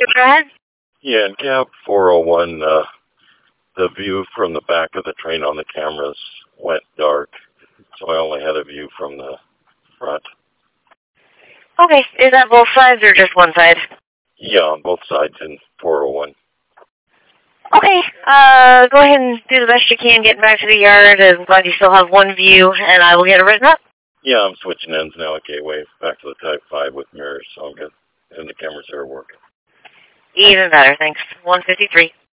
Go ahead. Yeah, in cab 401, the view from the back of the train on the cameras went dark, so I only had a view from the front. Okay, is that both sides or just one side? Yeah, on both sides in 401. Okay, go ahead and do the best you can getting back to the yard. I'm glad you still have one view, and I will get it written up. Yeah, I'm switching ends now at Gateway back to the Type 5 with mirrors, so I'm good. And the cameras are working. Even better, thanks. 153.